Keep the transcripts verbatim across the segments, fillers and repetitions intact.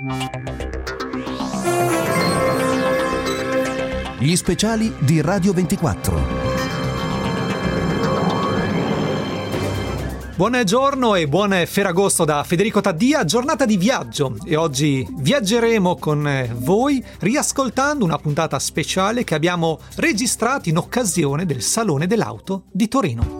Gli speciali di Radio ventiquattro. Buongiorno e buon Ferragosto da Federico Taddia, giornata di viaggio, e oggi viaggeremo con voi riascoltando una puntata speciale che abbiamo registrato in occasione del Salone dell'Auto di Torino.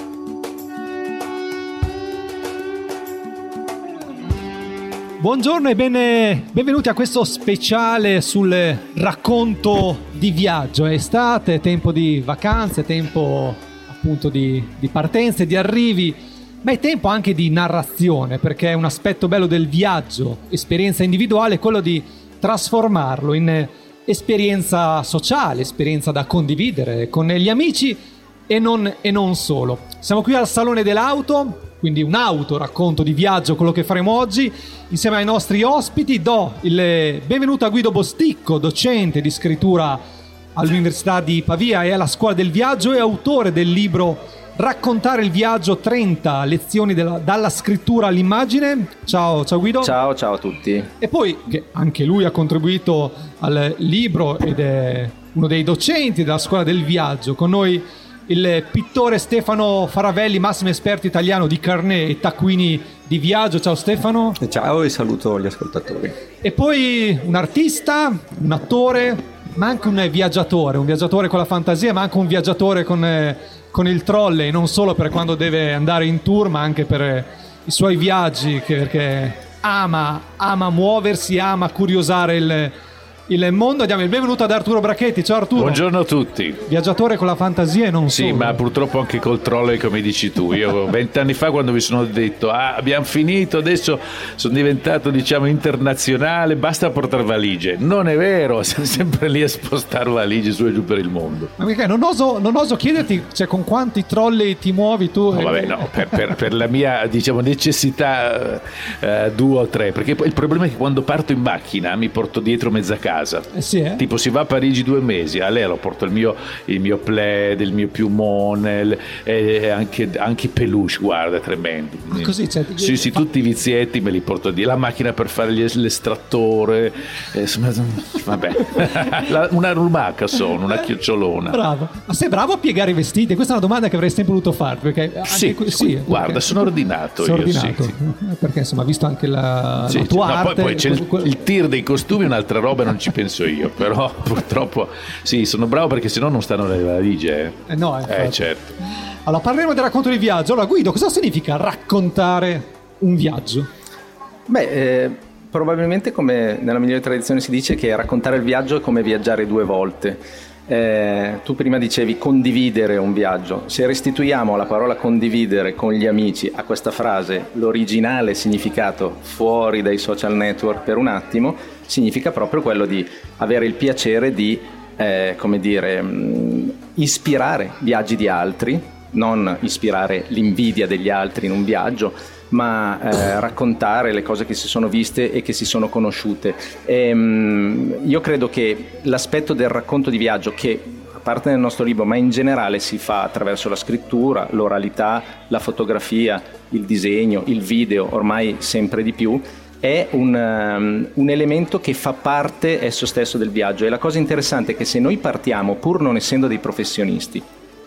Buongiorno e bene, benvenuti a questo speciale sul racconto di viaggio. È estate, è tempo di vacanze, tempo appunto di, di partenze, di arrivi, ma è tempo anche di narrazione, perché un aspetto bello del viaggio, esperienza individuale, è quello di trasformarlo in esperienza sociale, esperienza da condividere con gli amici e non, e non solo. Siamo qui al Salone dell'Auto, quindi un auto racconto di viaggio, quello che faremo oggi insieme ai nostri ospiti. Do il benvenuto a Guido Bosticco, docente di scrittura all'Università di Pavia e alla Scuola del Viaggio e autore del libro Raccontare il viaggio, trenta lezioni della, dalla scrittura all'immagine. Ciao, ciao Guido. Ciao, ciao a tutti. E poi, che anche lui ha contribuito al libro ed è uno dei docenti della Scuola del Viaggio, con noi il pittore Stefano Faravelli, massimo esperto italiano di carnet e taccuini di viaggio. Ciao Stefano. Ciao e saluto gli ascoltatori. E poi un artista, un attore, ma anche un viaggiatore, un viaggiatore con la fantasia, ma anche un viaggiatore con, eh, con il trolley, non solo per quando deve andare in tour, ma anche per eh, i suoi viaggi, che, perché ama, ama muoversi, ama curiosare il, il mondo. Diamo il benvenuto ad Arturo Brachetti. Ciao Arturo. Buongiorno a tutti. Viaggiatore con la fantasia e non sì, solo. Sì, ma purtroppo anche col trolley, come dici tu. Io vent'anni fa, quando mi sono detto ah, abbiamo finito, adesso sono diventato, diciamo, internazionale, basta portare valigie. Non è vero, siamo sempre lì a spostare valigie su e giù per il mondo. Ma perché non oso, non oso chiederti, cioè, con quanti trolley ti muovi tu? No, vabbè, no, per, per, per la mia, diciamo, necessità uh, due o tre, perché il problema è che quando parto in macchina mi porto dietro mezza casa. Eh sì, eh? Tipo si va a Parigi due mesi, a lei lo porto il mio, il mio plaid, il mio piumone, e anche, anche i peluche, guarda, tremendo. Ma così, cioè, sì, sì, fa... tutti i vizietti me li porto di la macchina per fare gli, l'estrattore, eh, vabbè, la, una lumaca sono, una chiocciolona. Bravo, ma sei bravo a piegare i vestiti? Questa è una domanda che avrei sempre voluto fare, perché anche sì, qui, sì, guarda, perché... sono ordinato sono io, ordinato. Sì, sì. Perché insomma, visto anche la, sì, la tua no, arte, poi, poi c'è quel... il, il tir dei costumi, un'altra roba, non ci penso io, però purtroppo sì, sono bravo, perché sennò non stanno nelle valigie. Eh, eh no, eh certo. Allora parleremo del racconto di viaggio. Allora Guido, cosa significa raccontare un viaggio? Beh, eh, probabilmente, come nella migliore tradizione si dice, che raccontare il viaggio è come viaggiare due volte. Eh, tu prima dicevi condividere un viaggio. Se restituiamo la parola condividere con gli amici a questa frase l'originale significato fuori dai social network per un attimo, significa proprio quello di avere il piacere di eh, come dire mh, ispirare viaggi di altri, non ispirare l'invidia degli altri in un viaggio, ma eh, raccontare le cose che si sono viste e che si sono conosciute. E, mh, io credo che l'aspetto del racconto di viaggio, che a parte nel nostro libro, ma in generale si fa attraverso la scrittura, l'oralità, la fotografia, il disegno, il video, ormai sempre di più, è un, um, un elemento che fa parte esso stesso del viaggio. E la cosa interessante è che se noi partiamo, pur non essendo dei professionisti,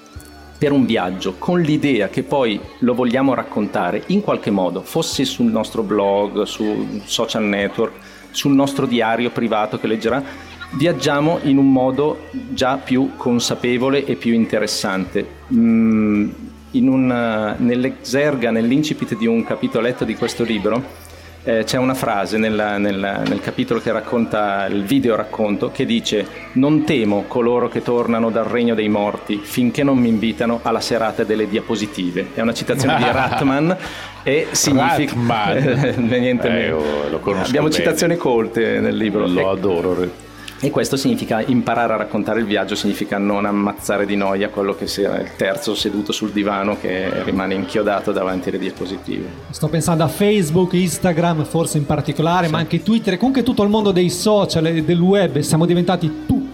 per un viaggio con l'idea che poi lo vogliamo raccontare in qualche modo, fosse sul nostro blog, su social network, sul nostro diario privato che leggerà, viaggiamo in un modo già più consapevole e più interessante. Mm, in un, nell'eserga, nell'incipit di un capitoletto di questo libro, Eh, c'è una frase nella, nella, nel capitolo che racconta il video racconto, che dice: non temo coloro che tornano dal regno dei morti finché non mi invitano alla serata delle diapositive. È una citazione di Ratman e significa Ratman. niente eh, meno. Lo conosco Abbiamo bene. citazioni colte nel libro, lo adoro. E questo significa imparare a raccontare il viaggio, significa non ammazzare di noia quello che sia il terzo seduto sul divano che rimane inchiodato davanti alle diapositive. Sto pensando a Facebook, Instagram forse in particolare, sì, ma anche Twitter, comunque tutto il mondo dei social e del web. Siamo diventati tutti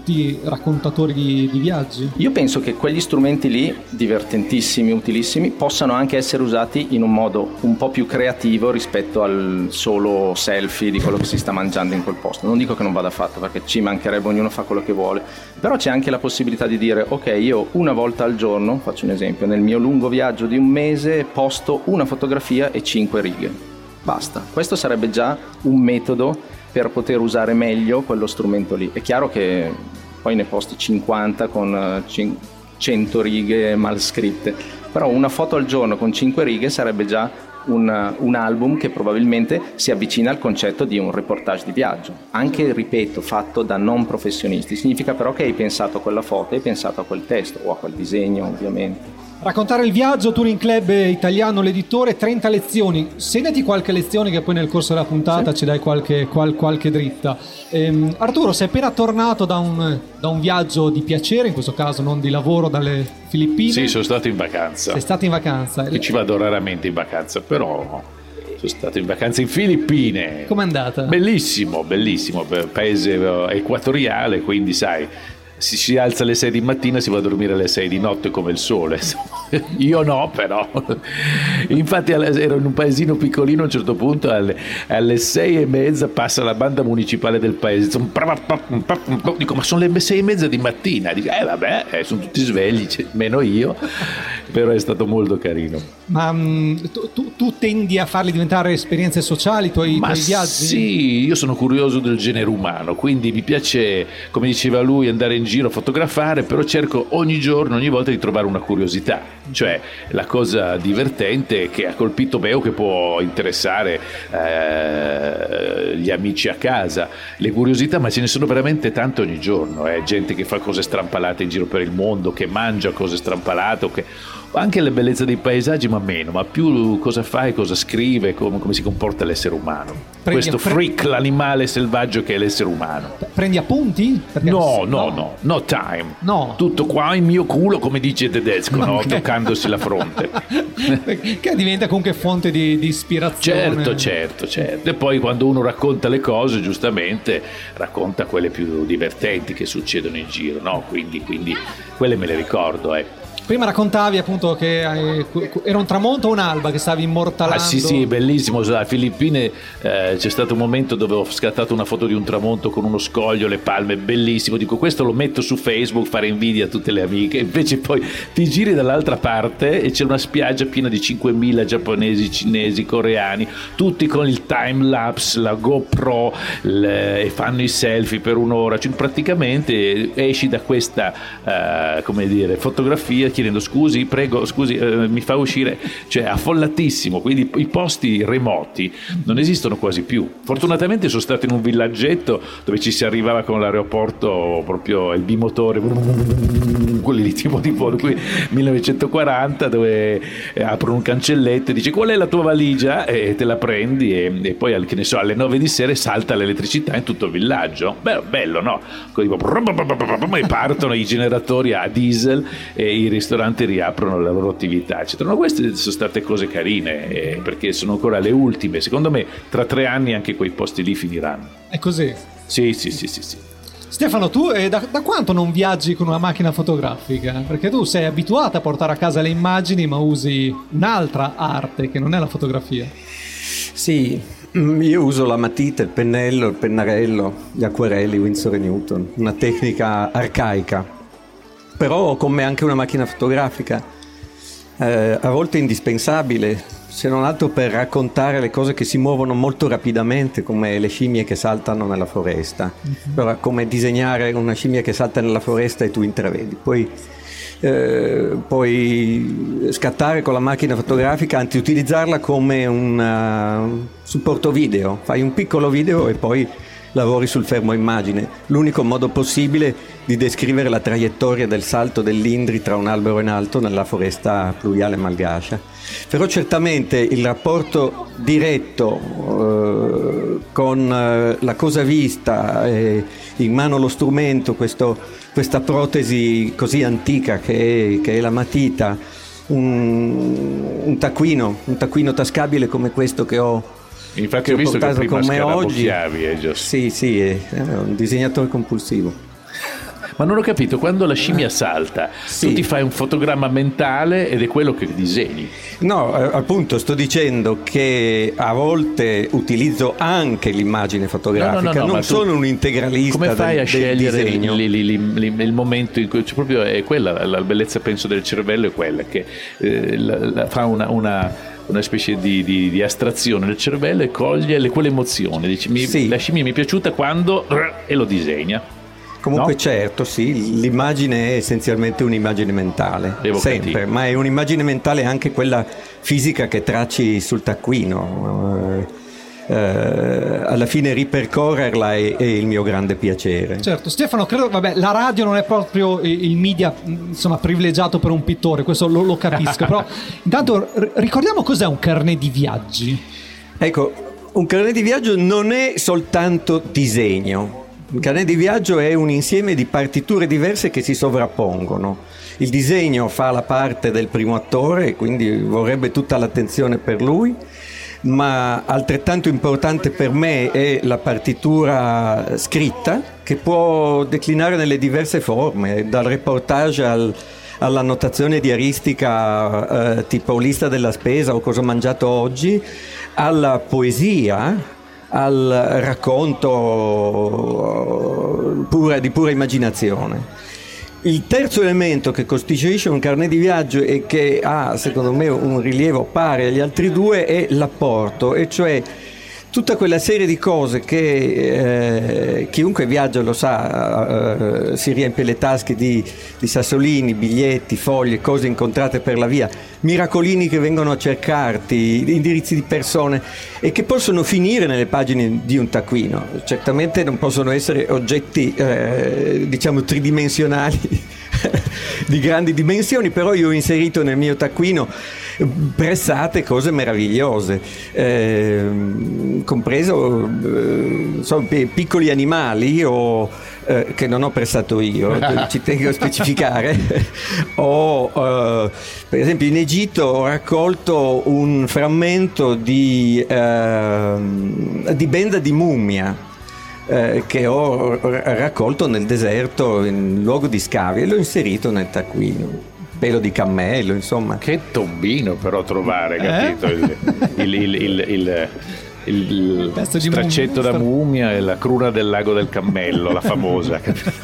tutti i raccontatori di, di viaggi? Io penso che quegli strumenti lì, divertentissimi, utilissimi, possano anche essere usati in un modo un po' più creativo rispetto al solo selfie di quello che si sta mangiando in quel posto. Non dico che non vada fatto, perché ci mancherebbe, ognuno fa quello che vuole, però c'è anche la possibilità di dire ok, io una volta al giorno, faccio un esempio, nel mio lungo viaggio di un mese posto una fotografia e cinque righe, basta. Questo sarebbe già un metodo per poter usare meglio quello strumento lì. È chiaro che poi ne posti cinquanta con cento righe mal scritte, però una foto al giorno con cinque righe sarebbe già un, un album che probabilmente si avvicina al concetto di un reportage di viaggio, anche, ripeto, fatto da non professionisti. Significa però che hai pensato a quella foto, hai pensato a quel testo o a quel disegno, ovviamente. Raccontare il viaggio, Touring Club Italiano, l'editore, trenta lezioni. Segnati qualche lezione che poi nel corso della puntata sì. ci dai qualche, qual, qualche dritta. Ehm, Arturo, sei appena tornato da un, da un viaggio di piacere, in questo caso non di lavoro, dalle Filippine. Sì, sono stato in vacanza. Sei stato in vacanza. Che ci vado raramente in vacanza, però sono stato in vacanza in Filippine. Com'è andata? Bellissimo, bellissimo, paese equatoriale, quindi sai, si, si alza alle sei di mattina, si va a dormire alle sei di notte come il sole. Io no, però. Infatti ero in un paesino piccolino, a un certo punto alle, alle sei e mezza passa la banda municipale del paese. Dico, ma sono le sei e mezza di mattina. Dico, eh vabbè, eh, sono tutti svegli, meno io. Però è stato molto carino. Ma um, tu, tu, tu tendi a farli diventare esperienze sociali, i tuoi, tuoi viaggi? Sì, io sono curioso del genere umano, quindi mi piace, come diceva lui, andare in giro a fotografare, però cerco ogni giorno, ogni volta di trovare una curiosità. Cioè, la cosa divertente che ha colpito me o che può interessare eh, gli amici a casa, le curiosità, ma ce ne sono veramente tante ogni giorno. Eh. Gente che fa cose strampalate in giro per il mondo, che mangia cose strampalate, o che anche la bellezza dei paesaggi, ma meno, ma più cosa fa e cosa scrive, come, come si comporta l'essere umano. Prendi, questo freak, pre- l'animale selvaggio che è l'essere umano. Prendi appunti? Perché no, no, no, no, no time. No. Tutto qua in mio culo, come dice Tedesco, no, no? Okay. Toccandosi la fronte. Che diventa comunque fonte di, di ispirazione. Certo, certo, certo. E poi quando uno racconta le cose, giustamente, racconta quelle più divertenti che succedono in giro, no? Quindi, quindi quelle me le ricordo, ecco. Prima raccontavi appunto che era un tramonto o un'alba che stavi immortalando. Ah sì sì, bellissimo. Alle Filippine eh, c'è stato un momento dove ho scattato una foto di un tramonto con uno scoglio, le palme, bellissimo. Dico, questo lo metto su Facebook, fare invidia a tutte le amiche. Invece poi ti giri dall'altra parte e c'è una spiaggia piena di cinquemila giapponesi, cinesi, coreani, tutti con il time lapse, la GoPro, le, e fanno i selfie per un'ora. Cioè, praticamente esci da questa eh, come dire, fotografia chiedendo scusi, prego, scusi, eh, mi fa uscire, cioè affollatissimo. Quindi i posti remoti non esistono quasi più. Fortunatamente sono stato in un villaggetto dove ci si arrivava con l'aeroporto, proprio il bimotore, quelli di tipo tipo qui millenovecentoquaranta, dove aprono un cancelletto e dice qual è la tua valigia e te la prendi e, e poi che ne so, alle nove di sera salta l'elettricità in tutto il villaggio. Beh, bello, no? E partono i generatori a diesel e i ristoranti riaprono la loro attività, eccetera. No, queste sono state cose carine, eh, perché sono ancora le ultime. Secondo me tra tre anni anche quei posti lì finiranno. È così? Sì, sì, sì, sì, sì. Stefano, tu eh, da, da quanto non viaggi con una macchina fotografica? Perché tu sei abituato a portare a casa le immagini, ma usi un'altra arte che non è la fotografia. Sì, io uso la matita, il pennello, il pennarello, gli acquerelli, Winsor e Newton, una tecnica arcaica. Però ho con me anche una macchina fotografica, eh, a volte indispensabile, se non altro per raccontare le cose che si muovono molto rapidamente, come le scimmie che saltano nella foresta. Mm-hmm. Allora, come disegnare una scimmia che salta nella foresta e tu intravedi. Poi eh, puoi scattare con la macchina fotografica, anzi utilizzarla come un uh, supporto video. Fai un piccolo video e poi lavori sul fermo immagine, l'unico modo possibile di descrivere la traiettoria del salto dell'Indri tra un albero in alto nella foresta pluviale malgacia. Però certamente il rapporto diretto eh, con eh, la cosa vista, eh, in mano lo strumento, questo, questa protesi così antica che è, che è la matita, un, un taccuino, un taccuino tascabile come questo che ho. Infatti ho visto che prima scarabocchiavi, eh, sì, sì, è un disegnatore compulsivo. Ma non ho capito, quando la scimmia salta, Sì. tu ti fai un fotogramma mentale ed è quello che disegni. No, eh, appunto sto dicendo che a volte utilizzo anche l'immagine fotografica, No, no, no, no, non ma tu sono un integralista Come fai del, a del scegliere il, disegno. il- il- il- il momento in cui cioè, proprio è quella la bellezza, penso, del cervello, è quella che eh, la- la- fa una, una, una specie di, di- di astrazione del cervello e coglie le, quelle emozioni. Dici, mi- Sì. la scimmia mi è piaciuta quando e lo disegna. Comunque No? certo, sì, l'immagine è essenzialmente un'immagine mentale, Evocativa. sempre, ma è un'immagine mentale anche quella fisica che tracci sul taccuino. Eh, eh, alla fine ripercorrerla è, è il mio grande piacere. Certo, Stefano, credo, vabbè, la radio non è proprio il media, insomma, privilegiato per un pittore, questo lo, lo capisco, però intanto r- ricordiamo cos'è un carnet di viaggi. Ecco, un carnet di viaggio non è soltanto disegno. Un carnet di viaggio è un insieme di partiture diverse che si sovrappongono. Il disegno fa la parte del primo attore, quindi vorrebbe tutta l'attenzione per lui, ma altrettanto importante per me è la partitura scritta, che può declinare nelle diverse forme, dal reportage al, all'annotazione diaristica eh, tipo lista della spesa o cosa ho mangiato oggi, alla poesia, al racconto pura, di pura immaginazione. Il terzo elemento che costituisce un carnet di viaggio e che ha secondo me un rilievo pari agli altri due è l'apporto, e cioè tutta quella serie di cose che eh, chiunque viaggia lo sa, eh, si riempie le tasche di, di sassolini, biglietti, fogli, cose incontrate per la via, miracolini che vengono a cercarti, indirizzi di persone e che possono finire nelle pagine di un taccuino. Certamente non possono essere oggetti eh, diciamo tridimensionali di grandi dimensioni, però io ho inserito nel mio taccuino pressate cose meravigliose, eh, compreso eh, so, piccoli animali o, eh, che non ho pressato io, ci tengo a specificare. Ho, eh, per esempio in Egitto ho raccolto un frammento di, eh, di benda di mummia Eh, che ho raccolto nel deserto in luogo di scavi e l'ho inserito nel taccuino, pelo di cammello, insomma. Che tombino però trovare, capito? Il, il, il, il, il, il Pezzo di straccetto mummia. da mummia e la cruna del lago del cammello, la famosa.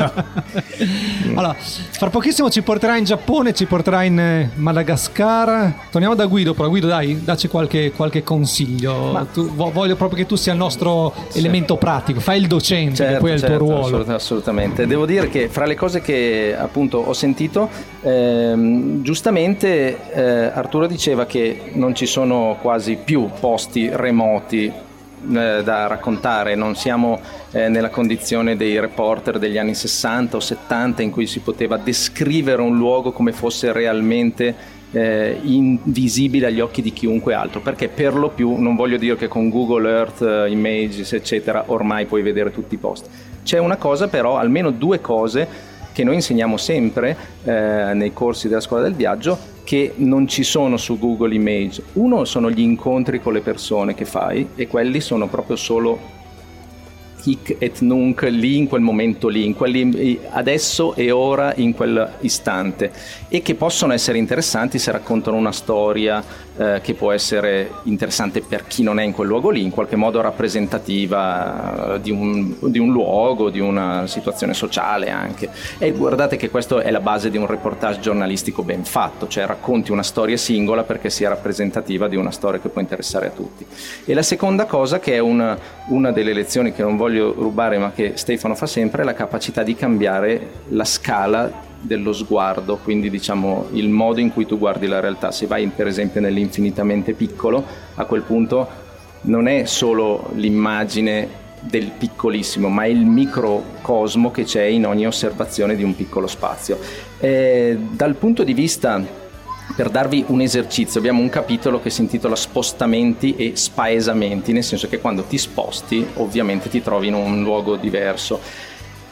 Allora, fra pochissimo ci porterà in Giappone, ci porterà in eh, Madagascar. Torniamo da Guido, però Guido dai, dacci qualche, qualche consiglio. Ma- Tu- vo- voglio proprio che tu sia il nostro elemento pratico, fai il docente, che Certo, poi è il certo, tuo ruolo. assolut- assolutamente. Devo dire che fra le cose che appunto ho sentito, ehm, giustamente eh, Arturo diceva che non ci sono quasi più posti remoti eh, da raccontare, non siamo eh, nella condizione dei reporter degli anni sessanta o settanta in cui si poteva descrivere un luogo come fosse realmente Eh, invisibile agli occhi di chiunque altro, perché per lo più, non voglio dire che con Google Earth, eh, Images eccetera ormai puoi vedere tutti i posti. C'è una cosa però, almeno due cose che noi insegniamo sempre eh, nei corsi della scuola del viaggio, che non ci sono su Google Image. Uno sono gli incontri con le persone che fai, e quelli sono proprio solo hic et nunc, lì in quel momento lì, in quelli, adesso e ora, in quell'istante, e che possono essere interessanti se raccontano una storia eh, che può essere interessante per chi non è in quel luogo lì, in qualche modo rappresentativa di un, di un luogo, di una situazione sociale anche. E guardate che questo è la base di un reportage giornalistico ben fatto, cioè racconti una storia singola perché sia rappresentativa di una storia che può interessare a tutti. E la seconda cosa, che è una, una delle lezioni che non voglio rubare ma che Stefano fa sempre, è la capacità di cambiare la scala dello sguardo, quindi diciamo il modo in cui tu guardi la realtà. Se vai per esempio nell'infinitamente piccolo, a quel punto non è solo l'immagine del piccolissimo, ma è il microcosmo che c'è in ogni osservazione di un piccolo spazio. E dal punto di vista, per darvi un esercizio, abbiamo un capitolo che si intitola spostamenti e spaesamenti, nel senso che quando ti sposti ovviamente ti trovi in un luogo diverso.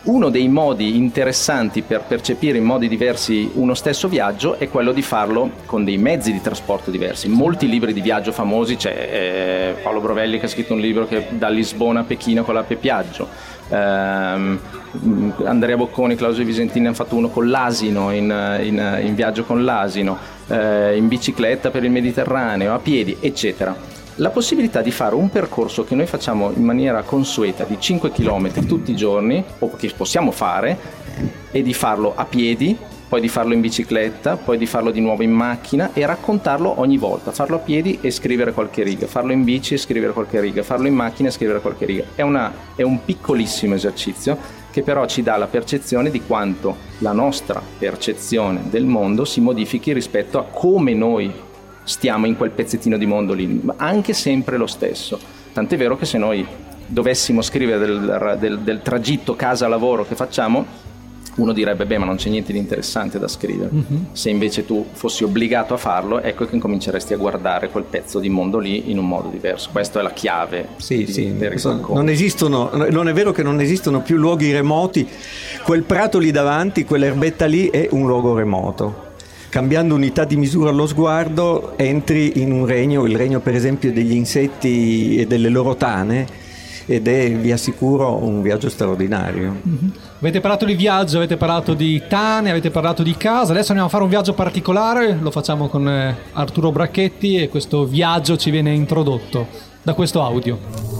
Uno dei modi interessanti per percepire in modi diversi uno stesso viaggio è quello di farlo con dei mezzi di trasporto diversi. Molti libri di viaggio famosi, c'è eh, Paolo Brovelli che ha scritto un libro che da Lisbona a Pechino con la Pepiaggio, eh, Andrea Bocconi e Claudio Visentini hanno fatto uno con l'asino, in, in, in viaggio con l'asino, eh, in bicicletta per il Mediterraneo, a piedi, eccetera. La possibilità di fare un percorso che noi facciamo in maniera consueta di cinque chilometri tutti i giorni, o che possiamo fare, e di farlo a piedi, poi di farlo in bicicletta, poi di farlo di nuovo in macchina e raccontarlo ogni volta, farlo a piedi e scrivere qualche riga, farlo in bici e scrivere qualche riga, farlo in macchina e scrivere qualche riga. È, una, è un piccolissimo esercizio che però ci dà la percezione di quanto la nostra percezione del mondo si modifichi rispetto a come noi stiamo in quel pezzettino di mondo lì, ma anche sempre lo stesso. Tant'è vero che se noi dovessimo scrivere del, del, del tragitto casa-lavoro che facciamo, uno direbbe beh, ma non c'è niente di interessante da scrivere. Mm-hmm. Se invece tu fossi obbligato a farlo, ecco che incominceresti a guardare quel pezzo di mondo lì in un modo diverso. Questa è la chiave. Sì, di, sì. Per il non esistono, non è vero che non esistono più luoghi remoti. Quel prato lì davanti, quell'erbetta lì è un luogo remoto. Cambiando unità di misura allo sguardo entri in un regno, il regno per esempio degli insetti e delle loro tane, ed è, vi assicuro, un viaggio straordinario. Mm-hmm. Avete parlato di viaggio, avete parlato di tane, avete parlato di casa, adesso andiamo a fare un viaggio particolare, lo facciamo con eh, Arturo Bracchetti e questo viaggio ci viene introdotto da questo audio.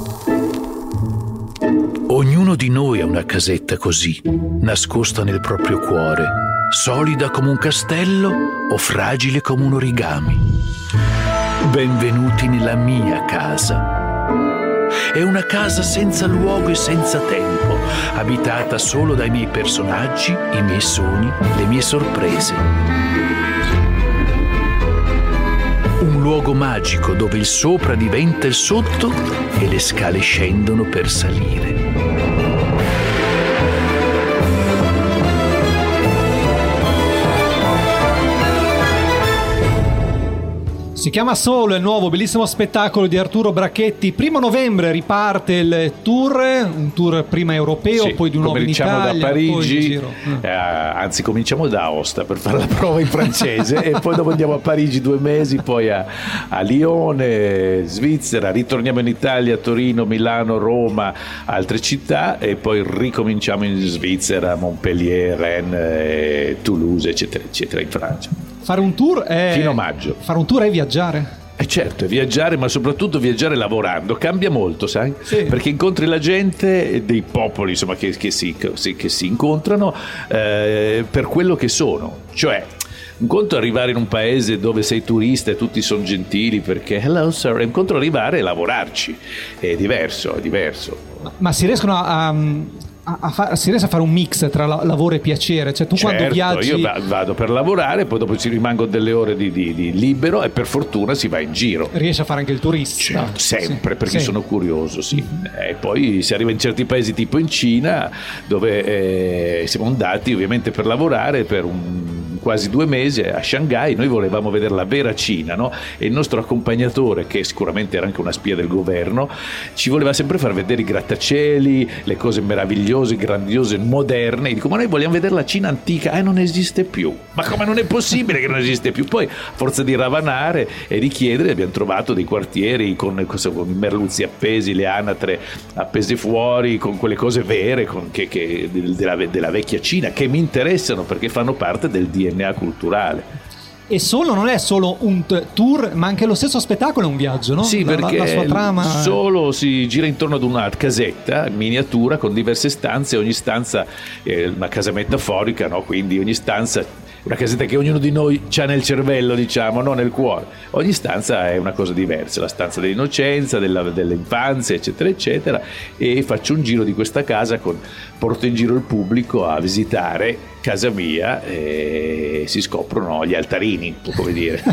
Ognuno di noi ha una casetta così, nascosta nel proprio cuore, solida come un castello o fragile come un origami. Benvenuti nella mia casa. È una casa senza luogo e senza tempo, abitata solo dai miei personaggi, i miei sogni, le mie sorprese. Un luogo magico dove il sopra diventa il sotto e le scale scendono per salire. Si chiama Solo, il nuovo bellissimo spettacolo di Arturo Bracchetti. Primo novembre riparte il tour, un tour prima europeo, sì, poi di nuovo in Italia, da Parigi, poi in giro. Eh, anzi cominciamo da Aosta per fare la prova in francese e poi dopo andiamo a Parigi due mesi, poi a, a Lione, Svizzera, ritorniamo in Italia, Torino, Milano, Roma, altre città e poi ricominciamo in Svizzera, Montpellier, Rennes, Toulouse, eccetera, eccetera, in Francia. Fare un tour è... Fino a maggio. Fare un tour è viaggiare. Eh certo, è viaggiare, ma soprattutto viaggiare lavorando. Cambia molto, sai? Sì. Perché incontri la gente, dei popoli insomma che, che, si, che si incontrano eh, per quello che sono. Cioè, un conto è arrivare in un paese dove sei turista e tutti sono gentili perché hello sir, un conto è arrivare e lavorarci. È diverso, è diverso. Ma, ma si riescono a... a... A, a fa- si riesce a fare un mix tra la- lavoro e piacere, cioè tu certo, quando viaggi io vado per lavorare, poi dopo ci rimango delle ore di, di, di libero e per fortuna si va in giro, riesci a fare anche il turista, certo, sempre, sì, perché sì. sono curioso, sì. E poi si arriva in certi paesi tipo in Cina dove eh, siamo andati ovviamente per lavorare per un quasi due mesi a Shanghai. Noi volevamo vedere la vera Cina, no? E il nostro accompagnatore, che sicuramente era anche una spia del governo, ci voleva sempre far vedere i grattacieli, le cose meravigliose, grandiose, moderne. E dico, ma noi vogliamo vedere la Cina antica. Eh, non esiste più. Ma come non è possibile che non esiste più? Poi, a forza di ravanare e di chiedere, abbiamo trovato dei quartieri con, con i merluzzi appesi, le anatre appese fuori, con quelle cose vere con, che, che, della, della vecchia Cina, che mi interessano perché fanno parte del D N A culturale. E Solo non è solo un t- tour, ma anche lo stesso spettacolo è un viaggio, no? Sì, la, perché la, la sua trama Solo si gira intorno ad una casetta miniatura con diverse stanze, ogni stanza è una casa metaforica, no? Quindi ogni stanza, una casetta che ognuno di noi c'ha nel cervello, diciamo, non nel cuore. Ogni stanza è una cosa diversa, la stanza dell'innocenza, della, dell'infanzia, eccetera, eccetera. E faccio un giro di questa casa, con, porto in giro il pubblico a visitare casa mia e si scoprono gli altarini, come dire.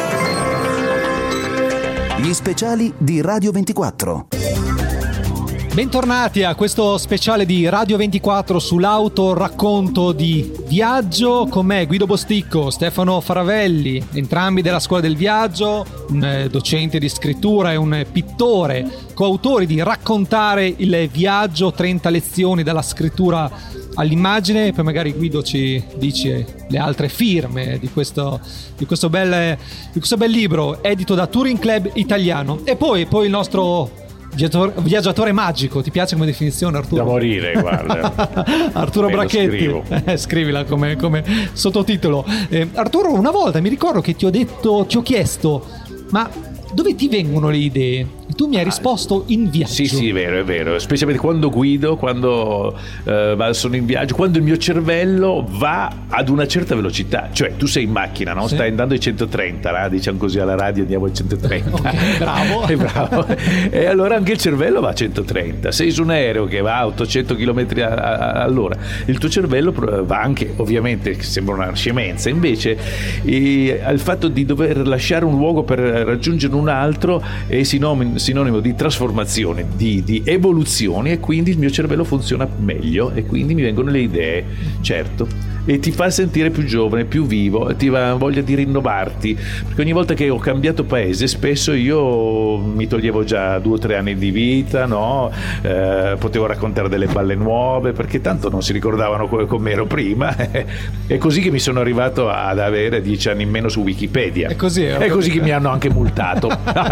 Gli speciali di Radio ventiquattro. Bentornati a questo speciale di Radio ventiquattro sull'auto racconto di viaggio. Con me Guido Bosticco, Stefano Faravelli, entrambi della Scuola del Viaggio, un docente di scrittura e un pittore, coautori di Raccontare il viaggio, trenta lezioni dalla scrittura all'immagine. Poi magari Guido ci dici le altre firme di questo, di questo, bel, di questo bel libro edito da Touring Club Italiano. E poi, poi il nostro Viaggiatore, viaggiatore magico, ti piace come definizione, Arturo? Da morire, guarda. Arturo Me lo Brachetti, eh, scrivila come, come sottotitolo. Eh, Arturo, una volta mi ricordo che ti ho detto, ti ho chiesto, ma dove ti vengono le idee? E tu mi hai risposto in viaggio. Sì, sì, è vero, è vero. Specialmente quando guido, quando eh, sono in viaggio, quando il mio cervello va ad una certa velocità. Cioè, tu sei in macchina, no? Sì. Stai andando ai centotrenta, no? Diciamo così alla radio, andiamo ai centotrenta. Ok, bravo. È bravo. E allora anche il cervello va a centotrenta. Sei su un aereo che va a ottocento chilometri all'ora. Il tuo cervello va anche, ovviamente, sembra una scemenza. Invece, eh, il fatto di dover lasciare un luogo per raggiungere un altro è sinonimo sinonimo di trasformazione, di, di evoluzione, e quindi il mio cervello funziona meglio e quindi mi vengono le idee, certo, e ti fa sentire più giovane, più vivo, ti va voglia di rinnovarti, perché ogni volta che ho cambiato paese spesso io mi toglievo già due o tre anni di vita, no? Eh, potevo raccontare delle balle nuove perché tanto non si ricordavano come ero prima. È così che mi sono arrivato ad avere dieci anni in meno su Wikipedia. È così, è così che mi hanno anche multato.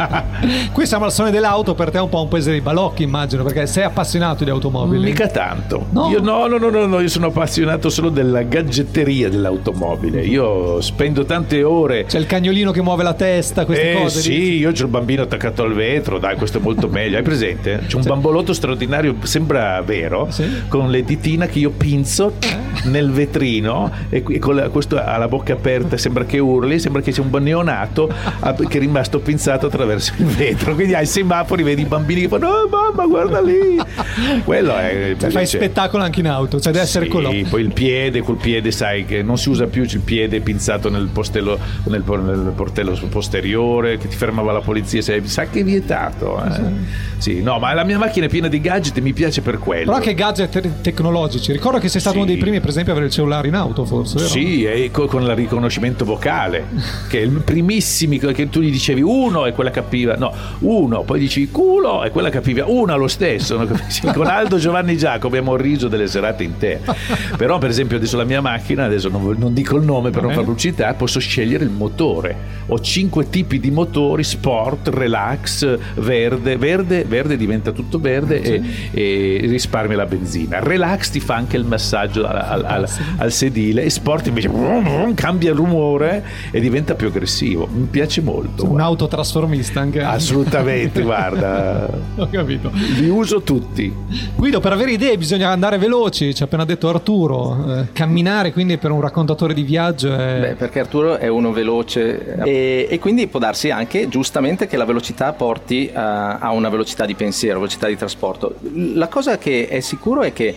Qui siamo al Salone dell'auto, per te è un po' un paese dei balocchi, immagino, perché sei appassionato di automobili. Mica tanto. No? Io no, no, no, no, no, io sono appassionato solo della gadgetteria dell'automobile. Io spendo tante ore. C'è il cagnolino che muove la testa, queste eh, cose. Sì, dici? io c'ho il bambino attaccato al vetro, dai, questo è molto meglio. Hai presente? C'è un Sì. bambolotto straordinario, sembra vero, Sì. con le ditina che io pinzo nel vetrino e qui- con la- questo ha la bocca aperta, sembra che urli, sembra che c'è un neonato a- che è rimasto pinzato attraverso il vetro. Quindi ai semafori vedi i bambini che fanno "Oh mamma, guarda lì". Quello è Cioè, fai spettacolo anche in auto, cioè deve essere sì, quello. poi il piede, col piede sai che non si usa più il piede pinzato nel postello, nel, nel portello posteriore, che ti fermava la polizia, sai, sa che è vietato, eh? Sì, no, ma la mia macchina è piena di gadget e mi piace per quello. Però anche gadget te- tecnologici. Ricordo che sei stato Sì. uno dei primi, per esempio, a avere il cellulare in auto, forse, vero? Sì, e co- con il riconoscimento vocale, che è il primissimi, che tu gli dicevi uno e quella capiva, no, uno, poi dici culo e quella capiva una lo stesso, no? Con Aldo, Giovanni, Giacomo abbiamo riso delle serate intere. Però per esempio adesso la mia macchina, adesso non, non dico il nome per non Ok. far pubblicità, posso scegliere il motore. Ho cinque tipi di motori: sport, relax, verde, verde, verde diventa tutto verde e, e risparmia la benzina. Relax ti fa anche il massaggio al, al- al- al sedile, e sport invece vrum, vrum, cambia il rumore e diventa più aggressivo. Mi piace molto. Un guarda. autotrasformista anche. Assolutamente, guarda, Ho capito. li uso tutti. Guido, per avere idee bisogna andare veloci, ci ha appena detto Arturo. Eh, camminare quindi per un raccontatore di viaggio è... Beh, perché Arturo è uno veloce e, e quindi può darsi anche giustamente che la velocità porti a, a una velocità di pensiero, velocità di trasporto. La cosa che è sicuro è che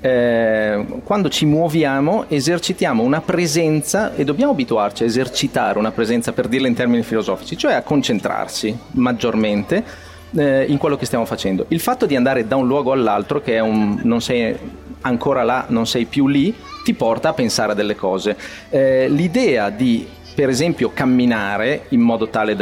eh, quando ci muoviamo esercitiamo una presenza, e dobbiamo abituarci a esercitare una presenza, per dirla in termini filosofici, cioè a concentrarsi maggiormente eh, in quello che stiamo facendo. Il fatto di andare da un luogo all'altro, che è un non sei ancora là, non sei più lì, ti porta a pensare a delle cose. Eh, l'idea di, per esempio, camminare in modo tale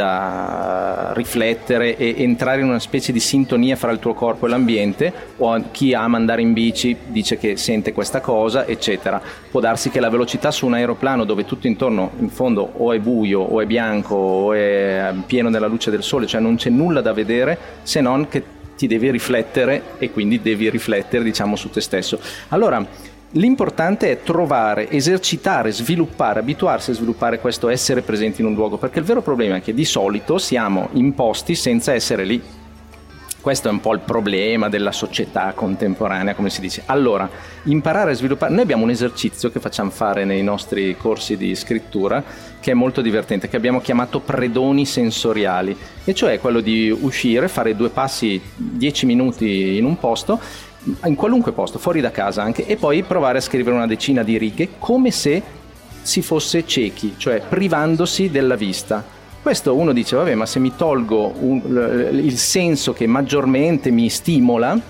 da riflettere e entrare in una specie di sintonia fra il tuo corpo e l'ambiente, o chi ama andare in bici dice che sente questa cosa, eccetera. Può darsi che la velocità su un aeroplano, dove tutto intorno in fondo o è buio o è bianco o è pieno della luce del sole, cioè non c'è nulla da vedere se non che ti devi riflettere, e quindi devi riflettere, diciamo, su te stesso. Allora, l'importante è trovare, esercitare, sviluppare, abituarsi a sviluppare questo essere presenti in un luogo, perché il vero problema è che di solito siamo imposti senza essere lì. Questo è un po' il problema della società contemporanea, come si dice. Allora, imparare a sviluppare... Noi abbiamo un esercizio che facciamo fare nei nostri corsi di scrittura, che è molto divertente, che abbiamo chiamato predoni sensoriali, e cioè quello di uscire, fare due passi, dieci minuti in un posto, in qualunque posto, fuori da casa anche, e poi provare a scrivere una decina di righe come se si fosse ciechi, cioè privandosi della vista. Questo uno dice, vabbè, ma se mi tolgo un, il senso che maggiormente mi stimola,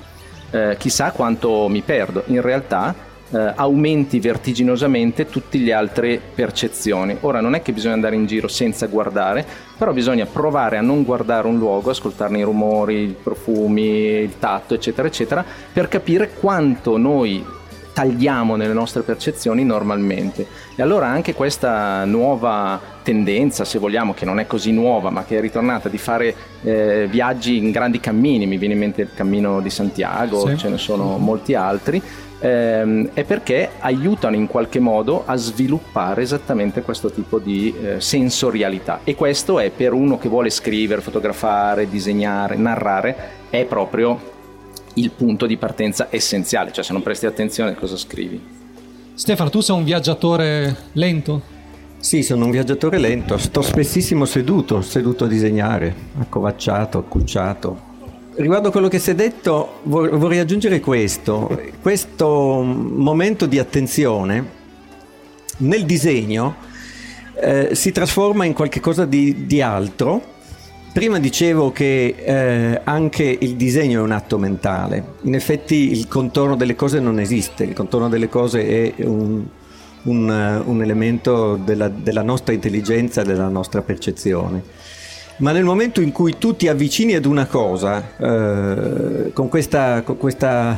eh, chissà quanto mi perdo. In realtà eh, aumenti vertiginosamente tutte le altre percezioni. Ora non è che bisogna andare in giro senza guardare, però bisogna provare a non guardare un luogo, ascoltarne i rumori, i profumi, il tatto, eccetera, eccetera, per capire quanto noi tagliamo nelle nostre percezioni normalmente. E allora anche questa nuova tendenza, se vogliamo, che non è così nuova ma che è ritornata, di fare eh, viaggi in grandi cammini, mi viene in mente il cammino di Santiago, sì, ce ne sono molti altri, ehm, è perché aiutano in qualche modo a sviluppare esattamente questo tipo di eh, sensorialità. E questo è, per uno che vuole scrivere, fotografare, disegnare, narrare, è proprio il punto di partenza essenziale. Cioè, se non presti attenzione, cosa scrivi? Stefano, tu sei un viaggiatore lento? Sì, sono un viaggiatore lento, sto spessissimo seduto, seduto a disegnare, accovacciato, accucciato. Riguardo a quello che si è detto, vorrei aggiungere questo, questo momento di attenzione nel disegno eh, si trasforma in qualche cosa di, di altro. Prima dicevo che eh, anche il disegno è un atto mentale. In effetti il contorno delle cose non esiste, il contorno delle cose è un, un, un elemento della, della nostra intelligenza, della nostra percezione. Ma nel momento in cui tu ti avvicini ad una cosa eh, con questa, con questa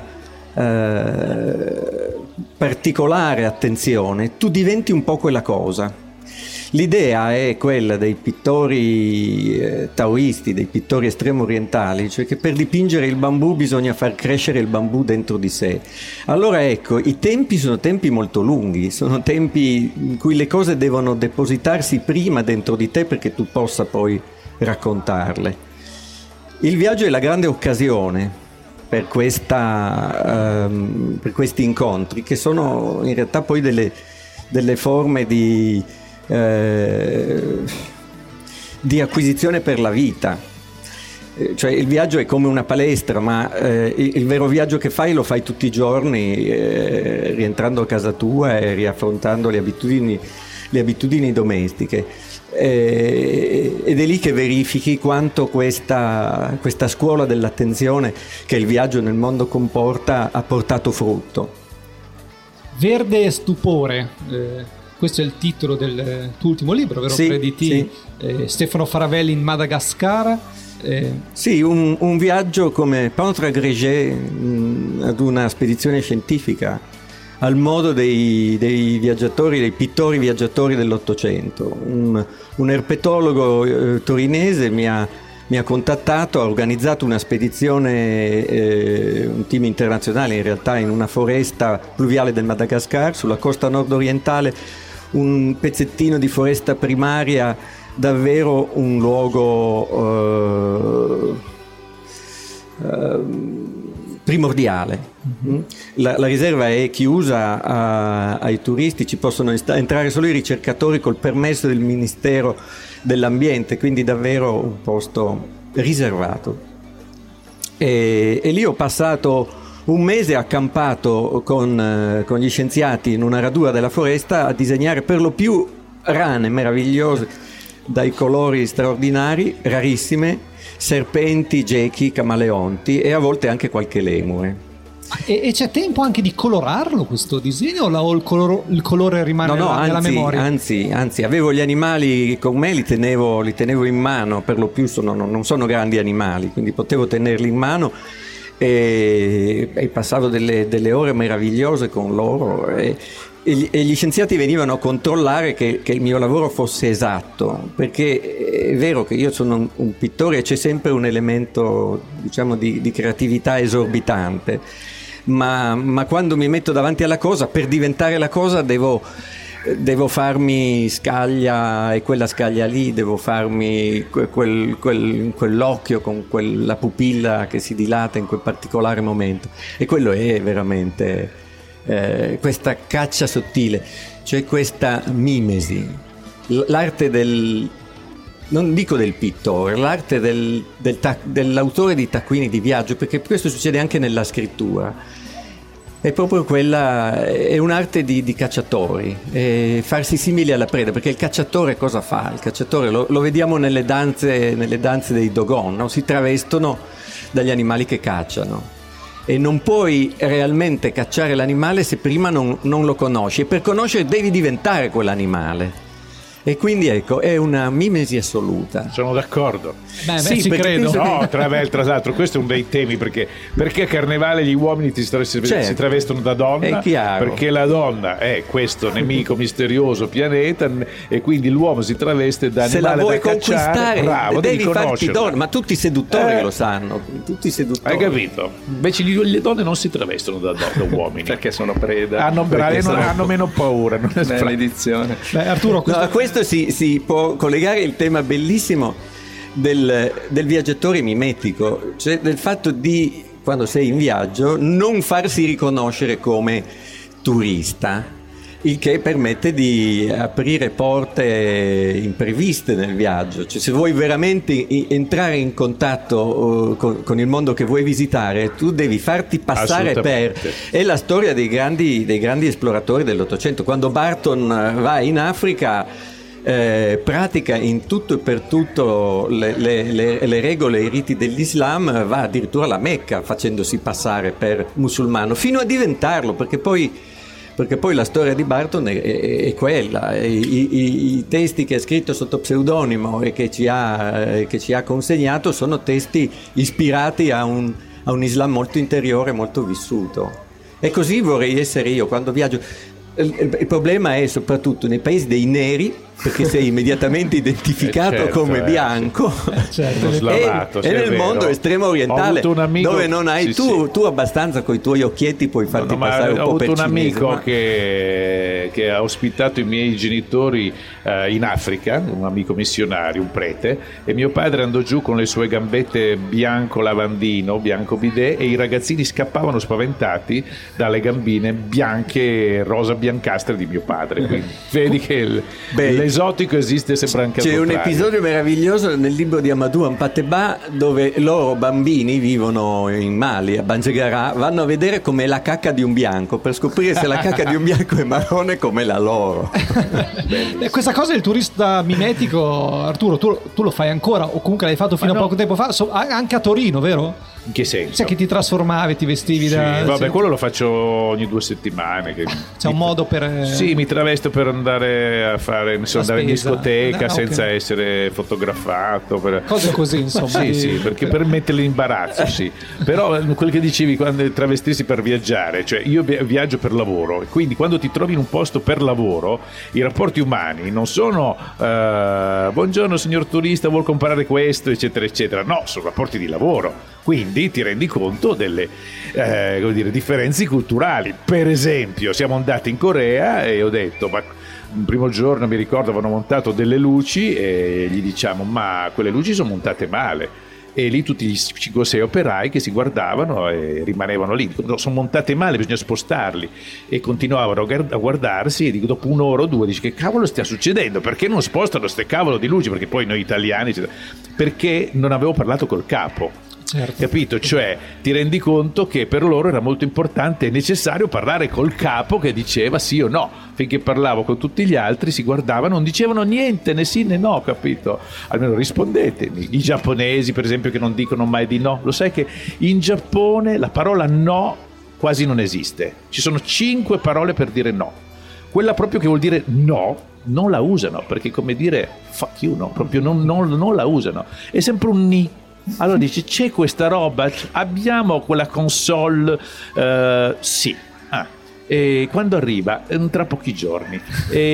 eh, particolare attenzione, tu diventi un po' quella cosa. L'idea è quella dei pittori eh, taoisti, dei pittori estremo orientali, cioè che per dipingere il bambù bisogna far crescere il bambù dentro di sé. Allora ecco, i tempi sono tempi molto lunghi, sono tempi in cui le cose devono depositarsi prima dentro di te perché tu possa poi raccontarle. Il viaggio è la grande occasione per, questa, um, per questi incontri, che sono in realtà poi delle, delle forme di Eh, di acquisizione per la vita. Eh, cioè il viaggio è come una palestra, ma eh, il, il vero viaggio che fai lo fai tutti i giorni, eh, rientrando a casa tua e riaffrontando le abitudini, le abitudini domestiche, eh, ed è lì che verifichi quanto questa, questa scuola dell'attenzione che il viaggio nel mondo comporta ha portato frutto. Verde stupore, eh. Questo è il titolo del tuo ultimo libro, vero? Sì, Crediti, sì. Eh, Stefano Faravelli in Madagascar. Eh. Sì, un, un viaggio come Peintre agrégé mh, ad una spedizione scientifica, al modo dei, dei viaggiatori, dei pittori viaggiatori dell'Ottocento. Un, un erpetologo eh, torinese mi ha, mi ha contattato, ha organizzato una spedizione, eh, un team internazionale in realtà, in una foresta pluviale del Madagascar, sulla costa nord-orientale, un pezzettino di foresta primaria, davvero un luogo eh, eh, primordiale. Mm-hmm. La, la riserva è chiusa a, ai turisti, ci possono est- entrare solo i ricercatori col permesso del Ministero dell'Ambiente, quindi davvero un posto riservato. E, e lì ho passato un mese accampato con, eh, con gli scienziati in una radura della foresta a disegnare per lo più rane meravigliose dai colori straordinari, rarissime, serpenti, gechi, camaleonti e a volte anche qualche lemure. E, e c'è tempo anche di colorarlo questo disegno, o il, coloro, il colore rimane no, no, nella, anzi, nella memoria? Anzi, anzi, avevo gli animali con me, li tenevo, li tenevo in mano, per lo più sono, non sono grandi animali, quindi potevo tenerli in mano e, e passavo delle, delle ore meravigliose con loro e, e, gli, e gli scienziati venivano a controllare che, che il mio lavoro fosse esatto, perché è vero che io sono un, un pittore e c'è sempre un elemento, diciamo, di, di creatività esorbitante, ma, ma quando mi metto davanti alla cosa, per diventare la cosa devo devo farmi scaglia e quella scaglia lì, devo farmi quel, quel, quell'occhio con quella pupilla che si dilata in quel particolare momento, e quello è veramente eh, questa caccia sottile, cioè questa mimesi, l'arte del, non dico del pittore, l'arte del, del, dell'autore di taccuini di viaggio, perché questo succede anche nella scrittura. È proprio quella, è un'arte di, di cacciatori, è farsi simili alla preda, perché il cacciatore cosa fa? Il cacciatore lo, lo vediamo nelle danze, nelle danze dei Dogon, no? Si travestono dagli animali che cacciano e non puoi realmente cacciare l'animale se prima non, non lo conosci, e per conoscere devi diventare quell'animale. E quindi ecco, è una mimesi assoluta. Sono d'accordo. Beh, sì, beh, ci credo. Che... No, tra, tra l'altro questo è un dei temi, perché perché a Carnevale gli uomini ti si, certo. si travestono da donna, è chiaro. Perché la donna è questo nemico misterioso pianeta, e quindi l'uomo si traveste da animale. Se la vuoi da cacciare, conquistare, bravo, devi, devi farti donna, ma tutti i seduttori eh. lo sanno, tutti i seduttori. Hai capito? Invece gli, le donne non si travestono da, da uomini perché sono preda, hanno, perché sono... sono... hanno meno paura, non è maledizione. Beh, Arturo, questo... No, a questo si, si può collegare il tema bellissimo del, del viaggiatore mimetico, cioè del fatto di, quando sei in viaggio, non farsi riconoscere come turista, il che permette di aprire porte impreviste nel viaggio. Cioè, se vuoi veramente entrare in contatto uh, con, con il mondo che vuoi visitare, tu devi farti passare per... È la storia dei grandi, dei grandi esploratori dell'Ottocento. Quando Barton va in Africa, Eh, pratica in tutto e per tutto le, le, le, le regole e i riti dell'Islam, va addirittura alla Mecca facendosi passare per musulmano, fino a diventarlo, perché poi, perché poi la storia di Barton è, è, è quella. I, i, i testi che ha scritto sotto pseudonimo e che ci ha, che ci ha consegnato sono testi ispirati a un, a un Islam molto interiore, molto vissuto, e così vorrei essere io quando viaggio. Il, il problema è soprattutto nei paesi dei neri, perché sei immediatamente identificato certo, come eh, bianco, certo. e, slavato, e nel vero. mondo estremo orientale, amico, dove non hai sì, tu, sì. tu abbastanza coi tuoi occhietti puoi farti no, no, passare un ho po' per avuto un cinese, amico ma... che, che ha ospitato i miei genitori eh, in Africa, un amico missionario, un prete, e mio padre andò giù con le sue gambette bianco lavandino, bianco bidet, e i ragazzini scappavano spaventati dalle gambine bianche, rosa biancastre di mio padre. Quindi vedi che il, Beh, l'esotico esiste sempre anche al c'è un contrario. episodio meraviglioso nel libro di Amadou Hampâté-Bâ, dove loro bambini vivono in Mali, a Bandiagara, vanno a vedere com'è la cacca di un bianco per scoprire se la cacca di un bianco è marrone come la loro. E questa cosa del turista mimetico, Arturo, tu, tu lo fai ancora, o comunque l'hai fatto fino Ma a no. poco tempo fa, so, anche a Torino, vero? In che senso? Cioè che ti trasformavi, ti vestivi Sì, da... vabbè, sì. quello lo faccio ogni due settimane. Che C'è un modo per... Sì, mi travesto per andare a fare, ne so, La andare in spesa. discoteca Ah, senza ok. essere fotografato. Per... Cose così, insomma. Sì, di- sì, perché per mettere l'imbarazzo, sì. Però eh, quel che dicevi, quando travestirsi per viaggiare, cioè io vi- viaggio per lavoro, e quindi quando ti trovi in un posto per lavoro, i rapporti umani non sono eh, buongiorno signor turista, vuol comprare questo, eccetera, eccetera. No, sono rapporti di lavoro. Quindi ti rendi conto delle eh, come dire, differenze culturali. Per esempio, siamo andati in Corea e ho detto, ma un primo giorno mi ricordo avevano montato delle luci e gli diciamo, ma quelle luci sono montate male. E lì tutti gli cinque o sei operai che si guardavano e rimanevano lì, dicono, sono montate male, bisogna spostarli, e continuavano a guardarsi, e dico, dopo un'ora o due dici, che cavolo sta succedendo, perché non spostano ste cavolo di luci? Perché poi noi italiani, perché non avevo parlato col capo. Certo. Capito? Cioè ti rendi conto che per loro era molto importante e necessario parlare col capo che diceva sì o no. Finché parlavo con tutti gli altri si guardavano, non dicevano niente, né sì né no, capito? Almeno rispondetemi. I giapponesi per esempio che non dicono mai di no, lo sai che in Giappone la parola no quasi non esiste, ci sono cinque parole per dire no. Quella proprio che vuol dire no non la usano, perché come dire fuck you, no, proprio non, non, non la usano, è sempre un ni. Allora dice, c'è questa roba, abbiamo quella console, uh, sì, ah. E quando arriva? Tra pochi giorni,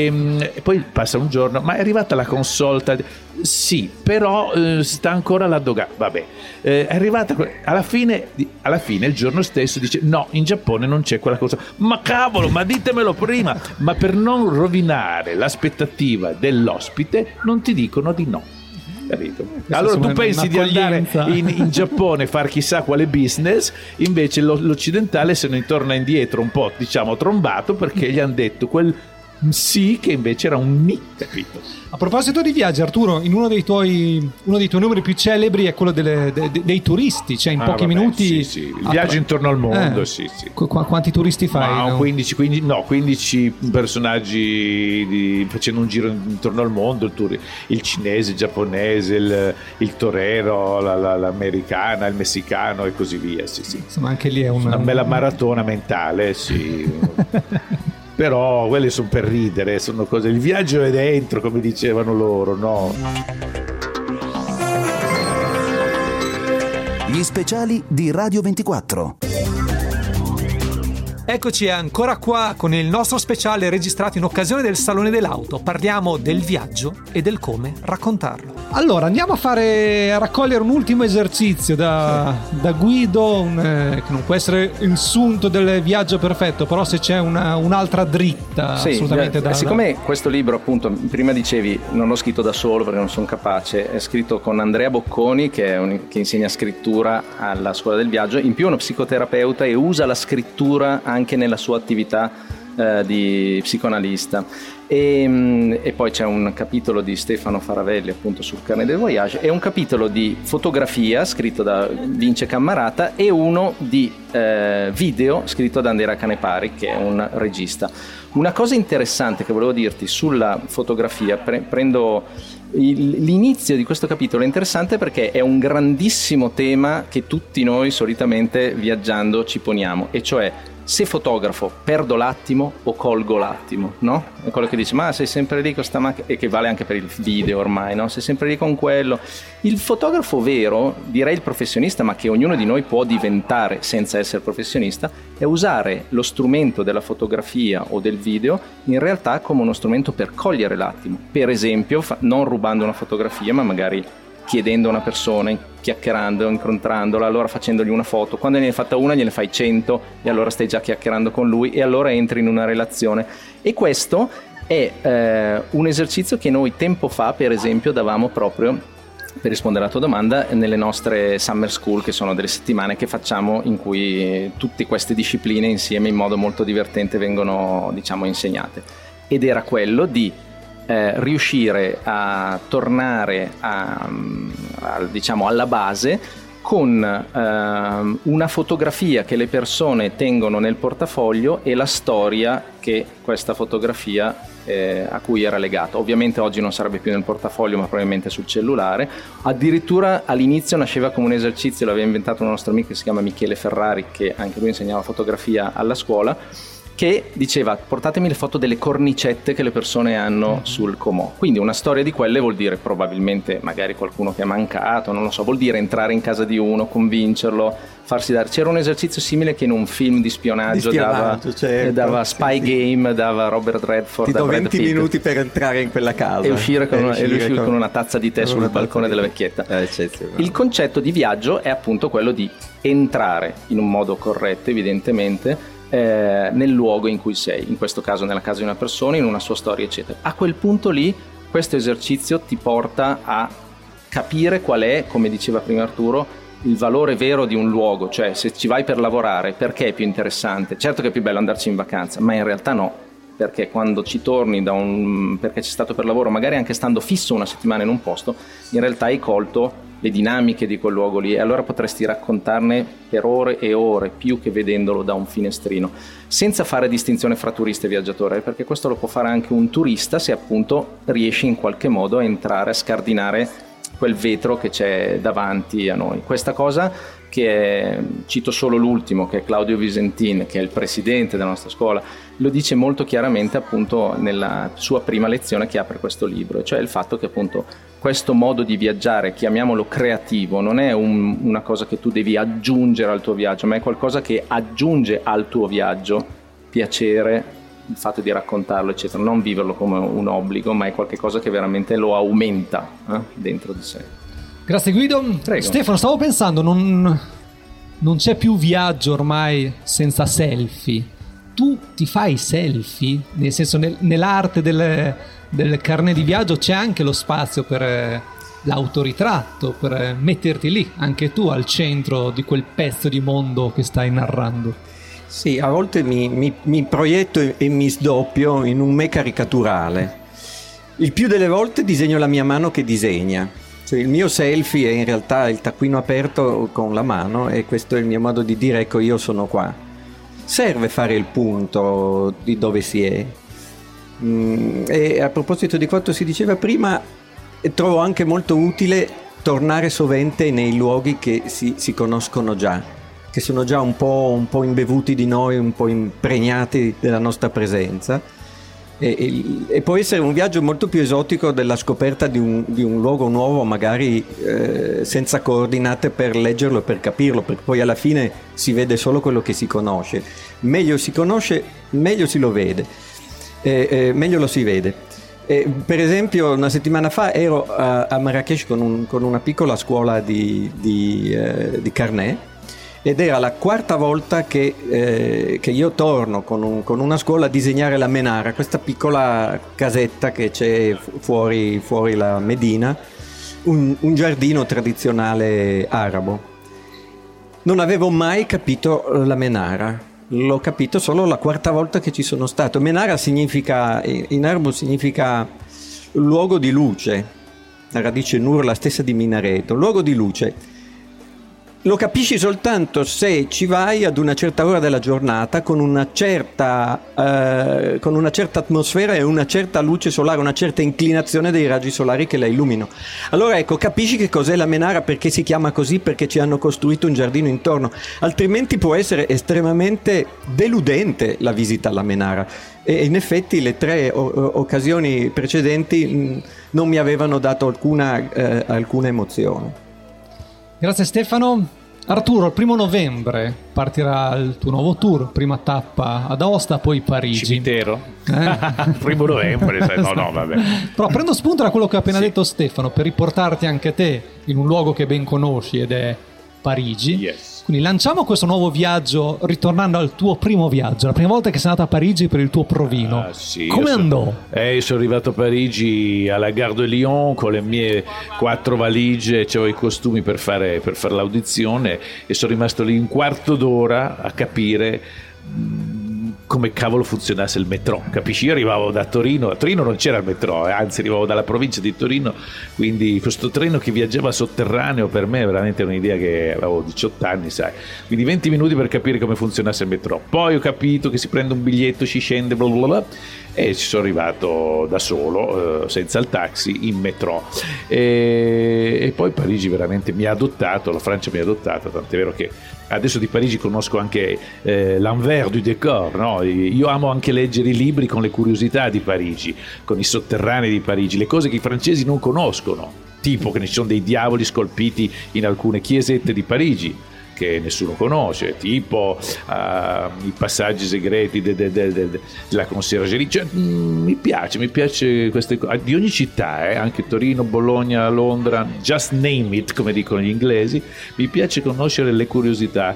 e, e poi passa un giorno, ma è arrivata la console? Sì, però eh, sta ancora la dogana, vabbè, eh, è arrivata alla fine, alla fine il giorno stesso dice no, in Giappone non c'è quella cosa, ma cavolo, ma ditemelo prima. Ma per non rovinare l'aspettativa dell'ospite non ti dicono di no. Capito? Allora tu pensi di andare in, in Giappone a far chissà quale business, invece lo, l'occidentale se ne torna indietro un po', diciamo, trombato, perché gli hanno detto quel sì, che invece era un ni, capito? A proposito di viaggi, Arturo, in uno dei tuoi, uno dei tuoi numeri più celebri è quello delle, de, de, dei turisti, cioè in Ah, pochi vabbè, minuti... sì, sì. Il viaggio Ah, intorno al mondo, eh. sì, sì. Qu- quanti turisti fai? No, no? quindici, quindici, no, quindici personaggi di, facendo un giro intorno al mondo, il, tour, il cinese, il giapponese, il, il torero, la, la, l'americana, il messicano e così via. Sì, sì. Insomma, anche lì è una, Una bella maratona mentale, sì. Però quelle sono per ridere, sono cose. Il viaggio è dentro, come dicevano loro, no? Gli speciali di Radio ventiquattro. Eccoci ancora qua con il nostro speciale registrato in occasione del Salone dell'Auto. Parliamo del viaggio e del come raccontarlo. Allora, andiamo a fare a raccogliere un ultimo esercizio da, da Guido, un, eh, che non può essere il sunto del viaggio perfetto, però se c'è una, un'altra dritta Sì, assolutamente eh, da... siccome questo libro, appunto, prima dicevi non l'ho scritto da solo perché non sono capace, è scritto con Andrea Bocconi, che, è un, che insegna scrittura alla Scuola del Viaggio, in più è uno psicoterapeuta e usa la scrittura anche nella sua attività eh, di psicoanalista. E, e poi c'è un capitolo di Stefano Faravelli, appunto, sul Carnet del Voyage, e un capitolo di fotografia scritto da Vince Cammarata e uno di eh, video scritto da Andrea Canepari, che è un regista. Una cosa interessante che volevo dirti sulla fotografia, pre- prendo il, l'inizio di questo capitolo, è interessante perché è un grandissimo tema che tutti noi solitamente viaggiando ci poniamo, e cioè: se fotografo perdo l'attimo o colgo l'attimo, no? È quello che dice: ma sei sempre lì con sta macchina, e che vale anche per il video ormai, no? Sei sempre lì con quello. Il fotografo vero, direi il professionista, ma che ognuno di noi può diventare senza essere professionista, è usare lo strumento della fotografia o del video in realtà come uno strumento per cogliere l'attimo. Per esempio, fa- non rubando una fotografia, ma magari chiedendo a una persona, chiacchierando, incontrandola, allora facendogli una foto. Quando ne hai fatta una gliene fai cento e allora stai già chiacchierando con lui e allora entri in una relazione. E questo è eh, un esercizio che noi tempo fa, per esempio, davamo proprio, per rispondere alla tua domanda, nelle nostre summer school, che sono delle settimane che facciamo in cui tutte queste discipline insieme in modo molto divertente vengono, diciamo, insegnate. Ed era quello di Eh, riuscire a tornare a, a, diciamo, alla base con eh, una fotografia che le persone tengono nel portafoglio e la storia che questa fotografia eh, a cui era legata. Ovviamente oggi non sarebbe più nel portafoglio, ma probabilmente sul cellulare. Addirittura all'inizio nasceva come un esercizio, l'aveva inventato un nostro amico che si chiama Michele Ferrari, che anche lui insegnava fotografia alla scuola, che diceva: portatemi le foto delle cornicette che le persone hanno sul comò. Quindi una storia di quelle vuol dire probabilmente magari qualcuno che è mancato, non lo so, vuol dire entrare in casa di uno, convincerlo, farsi dare. C'era un esercizio simile che in un film di spionaggio, Di spionaggio, dava, certo. dava Spy Game, dava Robert Redford, Ti do dava Brad venti Pitt, minuti per entrare in quella casa e uscire con, e una, uscire e uscire con... con una tazza di tè con sul una balcone tazza della di tè. vecchietta. Eh, eccezionale. Il concetto di viaggio è appunto quello di entrare in un modo corretto, evidentemente, eh, nel luogo in cui sei, in questo caso nella casa di una persona, in una sua storia, eccetera. A quel punto lì questo esercizio ti porta a capire qual è, come diceva prima Arturo, il valore vero di un luogo. Cioè, se ci vai per lavorare, perché è più interessante? Certo che è più bello andarci in vacanza, ma in realtà no, perché quando ci torni da un perché c'è stato per lavoro, magari anche stando fisso una settimana in un posto, in realtà hai colto le dinamiche di quel luogo lì, e allora potresti raccontarne per ore e ore, più che vedendolo da un finestrino, senza fare distinzione fra turista e viaggiatore, perché questo lo può fare anche un turista se appunto riesce in qualche modo a entrare, a scardinare quel vetro che c'è davanti a noi. Questa cosa che è, cito solo l'ultimo, che è Claudio Visentin, che è il presidente della nostra scuola, lo dice molto chiaramente appunto nella sua prima lezione che apre questo libro, cioè il fatto che appunto questo modo di viaggiare, chiamiamolo creativo, non è un, una cosa che tu devi aggiungere al tuo viaggio, ma è qualcosa che aggiunge al tuo viaggio piacere, il fatto di raccontarlo, eccetera, non viverlo come un obbligo, ma è qualcosa che veramente lo aumenta eh, dentro di sé. Grazie Guido. Prego. Stefano, stavo pensando, non, non c'è più viaggio ormai senza selfie. Tu ti fai selfie? Nel senso, nel, nell'arte del, del carnet di viaggio c'è anche lo spazio per eh, l'autoritratto, per eh, metterti lì, anche tu, al centro di quel pezzo di mondo che stai narrando. Sì, a volte mi, mi, mi proietto e, e mi sdoppio in un me caricaturale. Il più delle volte disegno la mia mano che disegna. Cioè, il mio selfie è in realtà il taccuino aperto con la mano, e questo è il mio modo di dire: ecco, io sono qua. Serve fare il punto di dove si è. Mm, e a proposito di quanto si diceva prima, trovo anche molto utile tornare sovente nei luoghi che si, si conoscono già, che sono già un po', un po' imbevuti di noi, un po' impregnati della nostra presenza. E, e, e può essere un viaggio molto più esotico della scoperta di un, di un luogo nuovo, magari eh, senza coordinate per leggerlo e per capirlo, perché poi alla fine si vede solo quello che si conosce. Meglio si conosce, meglio si lo vede, eh, eh, meglio lo si vede. Eh, per esempio, una settimana fa ero a, a Marrakech con, un, con una piccola scuola di, di, eh, di Carnet, ed era la quarta volta che, eh, che io torno con, un, con una scuola a disegnare la Menara, questa piccola casetta che c'è fuori, fuori la Medina, un, un giardino tradizionale arabo. Non avevo mai capito la Menara, l'ho capito solo la quarta volta che ci sono stato. Menara significa, in arabo significa luogo di luce, la radice nur, la stessa di minareto, luogo di luce. Lo capisci soltanto se ci vai ad una certa ora della giornata, con una certa, eh, con una certa atmosfera e una certa luce solare, una certa inclinazione dei raggi solari che la illuminano. Allora ecco, capisci che cos'è la Menara, perché si chiama così, perché ci hanno costruito un giardino intorno. Altrimenti può essere estremamente deludente la visita alla Menara. E in effetti le tre o- occasioni precedenti mh, non mi avevano dato alcuna, eh, alcuna emozione. Grazie Stefano. Arturo, il primo novembre partirà il tuo nuovo tour, prima tappa ad Aosta, poi Parigi. Cimitero? Eh? Primo novembre, sai? No, no, vabbè. Però prendo spunto da quello che ha appena Sì. detto Stefano, per riportarti anche te in un luogo che ben conosci, ed è Parigi. Yes. Quindi lanciamo questo nuovo viaggio ritornando al tuo primo viaggio, la prima volta che sei andato a Parigi per il tuo provino. Ah, sì, Come io sono- andò? Eh, io sono arrivato a Parigi alla Gare de Lyon con le mie quattro valigie, c'avevo i costumi per fare, per fare l'audizione, e sono rimasto lì un quarto d'ora a capire mh, come cavolo funzionasse il metro, capisci? Io arrivavo da Torino, a Torino non c'era il metro, eh, anzi arrivavo dalla provincia di Torino, quindi questo treno che viaggiava sotterraneo per me è veramente un'idea, che avevo diciotto anni, sai, quindi venti minuti per capire come funzionasse il metro. Poi ho capito che si prende un biglietto, si scende, bla bla bla, e ci sono arrivato da solo, eh, senza il taxi, in metro, e, e poi Parigi veramente mi ha adottato, la Francia mi ha adottato, tant'è vero che adesso di Parigi conosco anche eh, l'envers du décor, no? Io amo anche leggere i libri con le curiosità di Parigi, con i sotterranei di Parigi, le cose che i francesi non conoscono, tipo che ci sono dei diavoli scolpiti in alcune chiesette di Parigi che nessuno conosce, tipo uh, i passaggi segreti de, de, de, de, della conciergerie. Cioè, mm, mi piace, mi piace queste cose di ogni città, eh? Anche Torino, Bologna, Londra, just name it, come dicono gli inglesi. Mi piace conoscere le curiosità,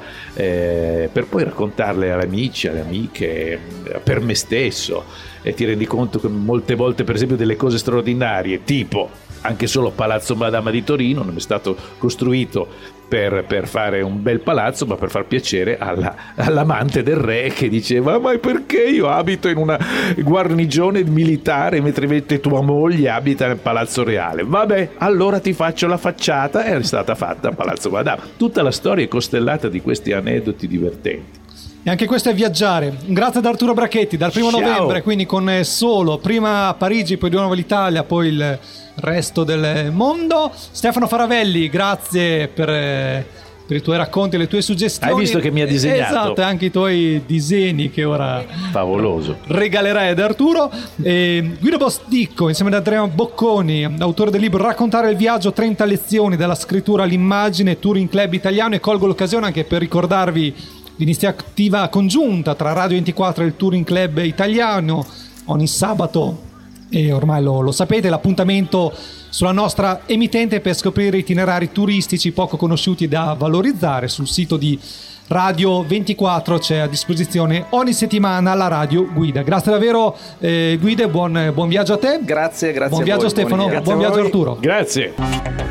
eh, per poi raccontarle agli amici, alle amiche, per me stesso, e ti rendi conto che molte volte, per esempio, delle cose straordinarie, tipo anche solo Palazzo Madama di Torino non è stato costruito Per, per fare un bel palazzo, ma per far piacere alla, all'amante del re, che diceva: ma perché io abito in una guarnigione militare mentre invece tua moglie abita nel palazzo reale? Vabbè, allora ti faccio la facciata. È stata fatta a Palazzo Madama. Tutta la storia è costellata di questi aneddoti divertenti. E anche questo è viaggiare. Grazie ad Arturo Brachetti, dal primo Ciao. novembre, quindi con eh, solo prima Parigi, poi di nuovo l'Italia, poi il resto del mondo. Stefano Faravelli, grazie per, eh, per i tuoi racconti e le tue suggestioni. Hai visto che mi ha disegnato? Esatto, e anche i tuoi disegni che ora Favoloso. regalerai ad Arturo. E Guido Bosticco, insieme ad Andrea Bocconi, autore del libro Raccontare il viaggio, trenta lezioni dalla scrittura all'immagine, Touring Club Italiano. E colgo l'occasione anche per ricordarvi l'iniziativa congiunta tra Radio ventiquattro e il Touring Club Italiano ogni sabato, e ormai lo, lo sapete, l'appuntamento sulla nostra emittente per scoprire itinerari turistici poco conosciuti da valorizzare. Sul sito di Radio ventiquattro c'è a disposizione ogni settimana la radio guida. Grazie davvero, eh, Guida, e buon, buon viaggio a te. Grazie, grazie Buon a viaggio voi, Stefano, buoni- buon grazie a viaggio voi. Arturo. Grazie.